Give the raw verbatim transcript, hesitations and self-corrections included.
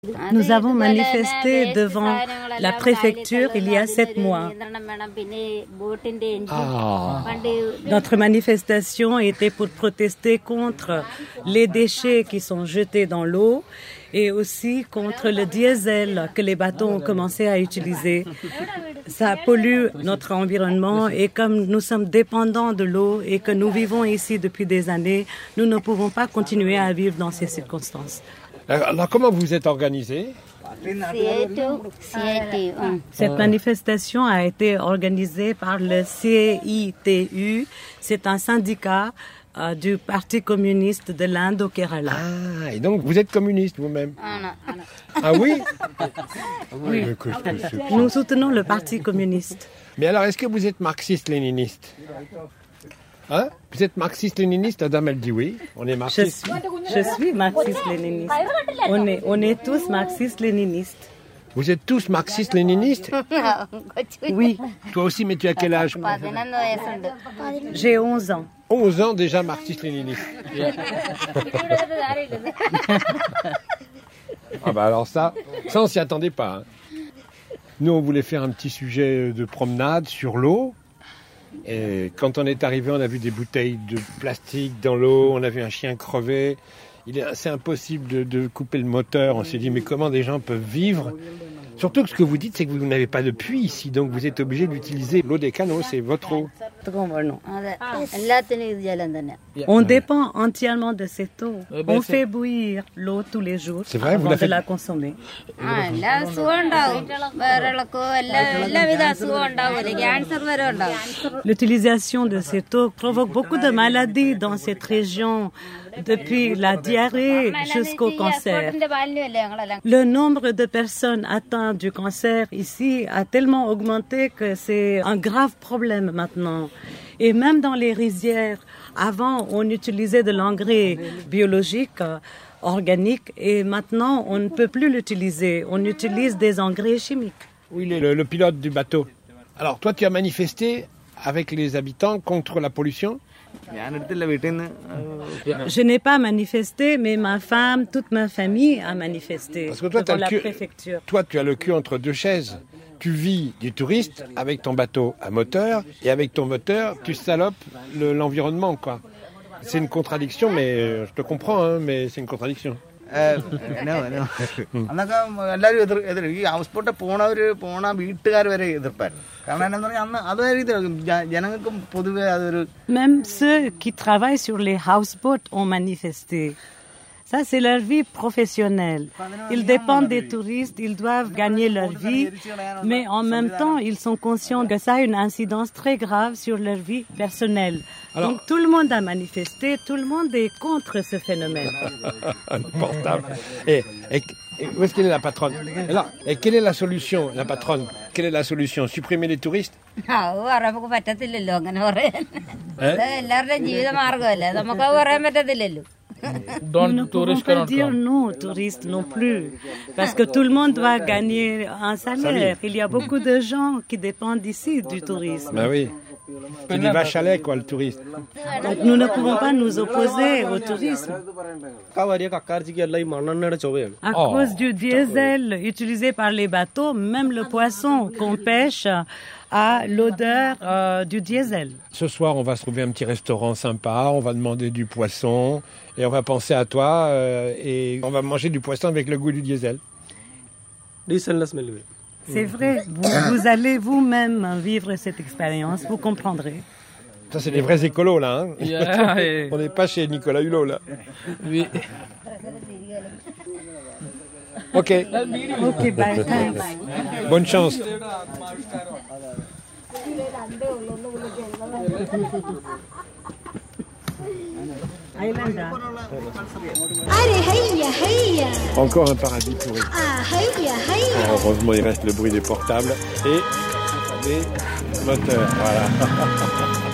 Nous avons manifesté devant la préfecture il y a sept mois. Ah. Notre manifestation était pour protester contre les déchets qui sont jetés dans l'eau et aussi contre le diesel que les bateaux ont commencé à utiliser. Ça pollue notre environnement et comme nous sommes dépendants de l'eau et que nous vivons ici depuis des années, nous ne pouvons pas continuer à vivre dans ces circonstances. Alors, comment vous êtes organisé? Cette manifestation a été organisée par le C I T U. C'est un syndicat euh, du Parti communiste de l'Inde au Kerala. Ah, et donc vous êtes communiste vous-même? Ah oui? Oui. Nous soutenons le Parti communiste. Mais alors, est-ce que vous êtes marxiste-léniniste? Hein? Vous êtes marxiste-léniniste? La dame, elle dit oui. On est Je marxiste. suis, je suis marxiste-léniniste. On est, on est tous marxistes-léninistes. Vous êtes tous marxistes-léninistes? Oui, Toi aussi, mais tu as quel âge? j'ai onze ans. onze ans déjà marxiste-léniniste. Ah bah alors ça, ça on s'y attendait pas. Hein. Nous, on voulait faire un petit sujet de promenade sur l'eau. Et quand on est arrivé, on a vu des bouteilles de plastique dans l'eau, on a vu un chien crever. Il est assez impossible de, de couper le moteur. On s'est dit, mais comment des gens peuvent vivre? Surtout que ce que vous dites, c'est que vous n'avez pas de puits ici, donc vous êtes obligé d'utiliser l'eau des canaux, c'est votre eau. On dépend entièrement de cette eau. On fait bouillir l'eau tous les jours C'est vrai, vous avant la de faites- la consommer. L'utilisation de cette eau provoque beaucoup de maladies dans cette région, depuis la diarrhée jusqu'au cancer. Le nombre de personnes atteintes du cancer ici a tellement augmenté que c'est un grave problème maintenant. Et même dans les rizières, avant on utilisait de l'engrais biologique, euh, organique, et maintenant on ne peut plus l'utiliser. On utilise des engrais chimiques. Où il est le, le pilote du bateau? Alors toi, tu as manifesté avec les habitants contre la pollution? Je n'ai pas manifesté, mais ma femme, toute ma famille a manifesté Parce que toi, devant t'as le la cul- préfecture. Toi, tu as le cul entre deux chaises. Tu vis du touriste avec ton bateau à moteur, et avec ton moteur, tu salopes le- l'environnement, quoi. C'est une contradiction, mais euh, je te comprends, hein, mais c'est une contradiction. അന്നൊക്കെ എല്ലാവരും എതിർ എതിർ ഈ house boat പോണവര് പോണ വീട്ടുകാർ വരെ എതിർപ്പായിരുന്നു കാരണം എന്താണെന്ന് പറഞ്ഞാൽ അന്ന് അതായത് ജനങ്ങൾക്കും പൊതുവെ അതൊരു Même ceux qui travaillent sur les houseboats ont manifesté. Ça, c'est leur vie professionnelle. Ils dépendent des touristes, ils doivent gagner leur vie, mais en même temps, ils sont conscients que ça a une incidence très grave sur leur vie personnelle. Alors- Donc tout le monde a manifesté, tout le monde est contre ce phénomène. Un portable. Et, et- et où est-ce qu'elle est la patronne? Alors, et quelle est la solution, la patronne? Quelle est la solution? Supprimer les touristes? അത് പറയാൻ നമുക്ക് പറ്റത്തില്ലല്ലോ അങ്ങനെ പറയാൻ ഏ? അത് എല്ലാവരുടെയും ജീവിത മാർഗമല്ലേ നമുക്ക് അത് പറയാൻ പറ്റത്തില്ലല്ലോ Nous ne pouvons pas dire non aux touristes non plus, parce que tout le monde doit gagner un salaire. Il y a beaucoup de gens qui dépendent ici du tourisme. Ben oui. C'est des vaches à lait, quoi, le touriste. Donc nous ne pouvons pas nous opposer au tourisme. À Oh. cause du diesel utilisé par les bateaux, même le poisson qu'on pêche a l'odeur euh, du diesel. Ce soir, on va se trouver un petit restaurant sympa, on va demander du poisson, et on va penser à toi, euh, et on va manger du poisson avec le goût du diesel. C'est vrai, vous, vous allez vous-même vivre cette expérience, vous comprendrez. Ça, c'est des vrais écolos, là. Hein. Yeah. On n'est pas chez Nicolas Hulot, là. Oui. Ok, Ok, bye, thanks. bonne chance. Islander. Encore un paradis pourri. Alors, heureusement, il reste le bruit des portables et des moteurs. Voilà.